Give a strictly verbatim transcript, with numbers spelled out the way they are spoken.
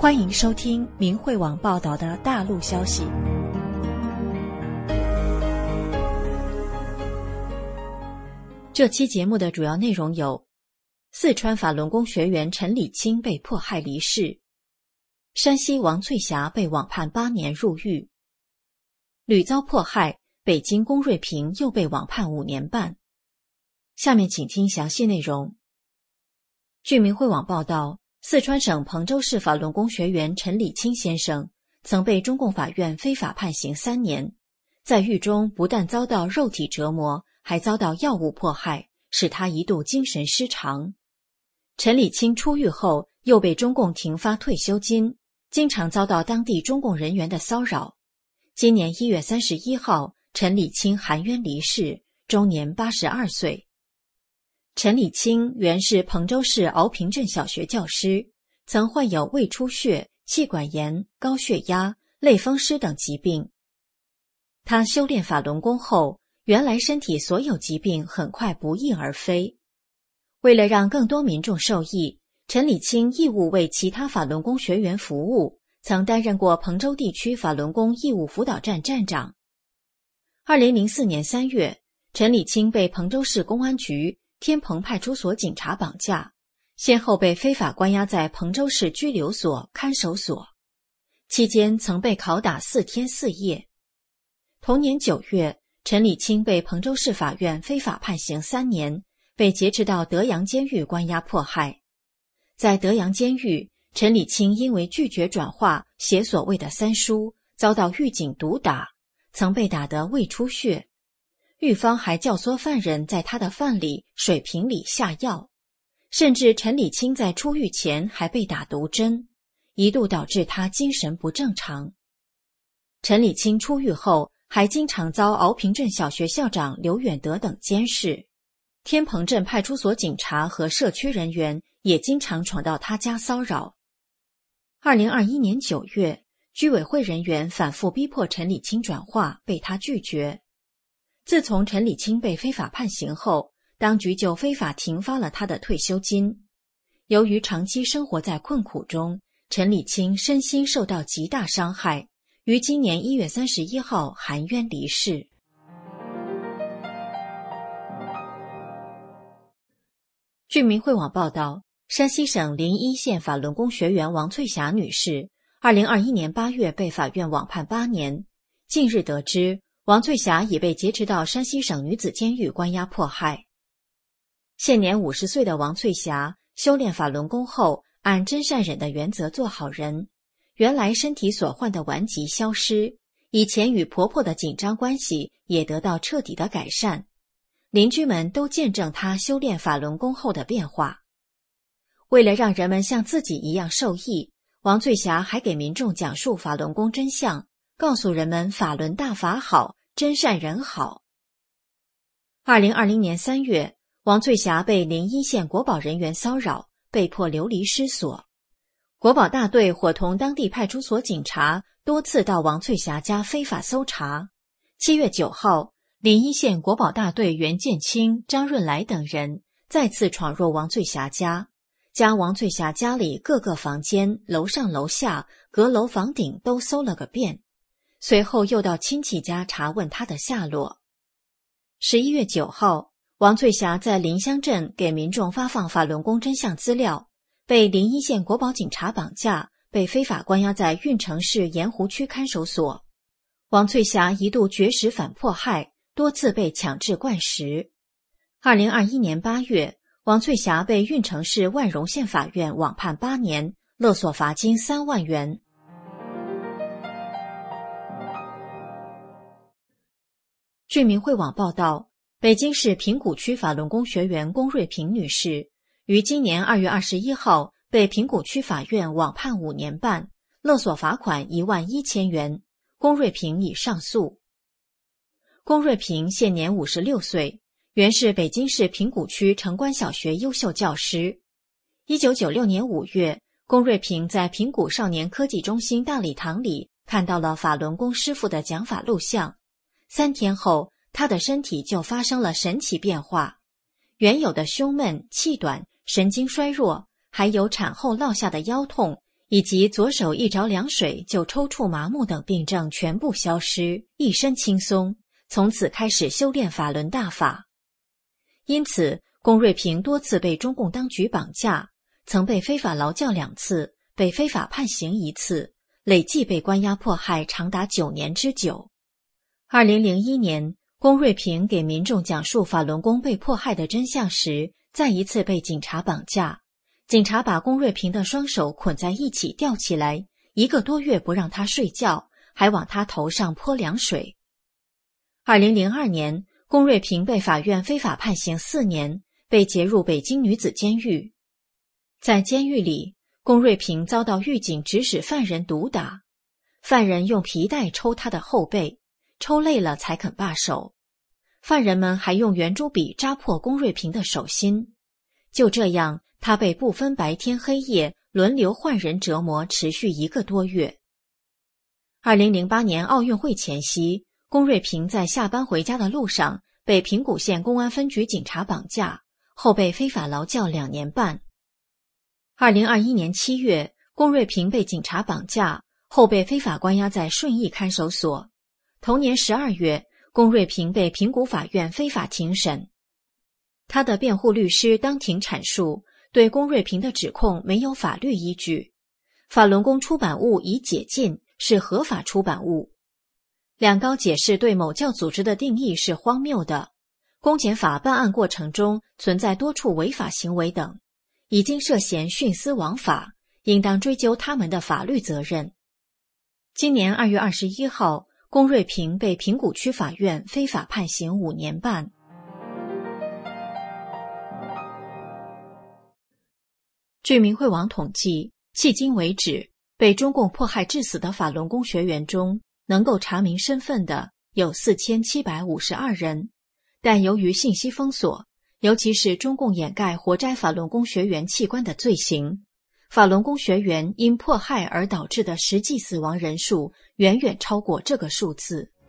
欢迎收听明慧网报道的大陆消息。这期节目的主要内容有：四川法轮功学员陈礼清被迫害离世，山西王翠霞被网判八年入狱，屡遭迫害，北京龚瑞平又被网判五年半。下面请听详细内容。据明慧网报道，四川省彭州市法轮功学员陈礼清先生曾被中共法院非法判刑三年，在狱中不但遭到肉体折磨，还遭到药物迫害，使他一度精神失常。陈礼清出狱后又被中共停发退休金，经常遭到当地中共人员的骚扰。今年一月三十一号，陈礼清含冤离世，终年八十二岁。陈礼清原是彭州市敖坪镇小学教师，曾患有胃出血、气管炎、高血压、类风湿等疾病。他修炼法轮功后，原来身体所有疾病很快不翼而飞。为了让更多民众受益，陈礼清义务为其他法轮功学员服务，曾担任过彭州地区法轮功义务辅导站站长。二零零四年三月，陈礼清被彭州市公安局天棚派出所警察绑架，先后被非法关押在彭州市拘留所、看守所，期间曾被拷打四天四夜。同年九月，陈礼清被彭州市法院非法判刑三年，被劫持到德阳监狱关押迫害。在德阳监狱，陈礼清因为拒绝转化写所谓的三书，遭到狱警毒打，曾被打得胃出血。狱方还教唆犯人在他的饭里、水瓶里下药，甚至陈礼清在出狱前还被打毒针，一度导致他精神不正常。陈礼清出狱后，还经常遭敖坪镇小学校长刘远德等监视，天棚镇派出所警察和社区人员也经常闯到他家骚扰。二零二一年九月，居委会人员反复逼迫陈礼清转化，被他拒绝。自从陈礼清被非法判刑后，当局就非法停发了他的退休金。由于长期生活在困苦中，陈礼清身心受到极大伤害，于今年一月三十一号含冤离世。据明慧网报道，山西省临沂县法轮功学员王翠霞女士二零二一年八月被法院网判八年，近日得知王翠霞已被劫持到山西省女子监狱关押迫害。现年五十岁的王翠霞修炼法轮功后，按真善忍的原则做好人，原来身体所患的顽疾消失，以前与婆婆的紧张关系也得到彻底的改善。邻居们都见证她修炼法轮功后的变化。为了让人们像自己一样受益，王翠霞还给民众讲述法轮功真相，告诉人们法轮大法好，真善人好。二零二零年三月，王翠霞被临沂县国保人员骚扰，被迫流离失所。国保大队伙同当地派出所警察多次到王翠霞家非法搜查。七月九号，临沂县国保大队袁建清、张润来等人再次闯入王翠霞家，将王翠霞家里各个房间、楼上楼下、阁楼房顶都搜了个遍，随后又到亲戚家查问她的下落。十一月九号，王翠霞在临湘镇给民众发放法轮功真相资料，被临沂县国保警察绑架，被非法关押在运城市盐湖区看守所。王翠霞一度绝食反迫害，多次被强制灌食。二零二一年八月，王翠霞被运城市万荣县法院网判八年，勒索罚金三万元。据明慧网报道，北京市平谷区法轮功学员龚瑞平女士于今年二月二十一号被平谷区法院网判五年半，勒索罚款一万一千元。龚瑞平已上诉。龚瑞平现年五十六岁，原是北京市平谷区城关小学优秀教师。一九九六年五月，龚瑞平在平谷少年科技中心大礼堂里看到了法轮功师傅的讲法录像。三天后，他的身体就发生了神奇变化，原有的胸闷、气短、神经衰弱，还有产后落下的腰痛， 以及左手一着凉水就抽搐麻木等病症全部消失，一身轻松，从此开始修炼法轮大法。因此，龚瑞平多次被中共当局绑架，曾被非法劳教两次，被非法判刑一次，累计被关押迫害长达九年之久。二零零一年，龚瑞平给民众讲述法轮功被迫害的真相时，再一次被警察绑架。警察把龚瑞平的双手捆在一起吊起来，一个多月不让他睡觉，还往他头上泼凉水。二零零二年，龚瑞平被法院非法判刑四年，被劫入北京女子监狱。在监狱里，龚瑞平遭到狱警指使犯人毒打，犯人用皮带抽他的后背，抽累了才肯罢手。犯人们还用圆珠笔扎破龚瑞平的手心。就这样，他被不分白天黑夜轮流换人折磨，持续一个多月。二零零八年奥运会前夕，龚瑞平在下班回家的路上被平谷县公安分局警察绑架，后被非法劳教两年半。二零二一年七月，龚瑞平被警察绑架，后被非法关押在顺义看守所。同年十二月，龚瑞平被平谷法院非法庭审。他的辩护律师当庭阐述，对龚瑞平的指控没有法律依据。法轮功出版物已解禁，是合法出版物。两高解释对某教组织的定义是荒谬的。公检法办案过程中存在多处违法行为等，已经涉嫌徇私枉法，应当追究他们的法律责任。今年二月二十一号，龚瑞平被平谷区法院非法判刑五年半。据明慧网统计，迄今为止，被中共迫害致死的法轮功学员中，能够查明身份的有四千七百五十二人，但由于信息封锁，尤其是中共掩盖活摘法轮功学员器官的罪行，法轮功学员因迫害而导致的实际死亡人数远远超过这个数字。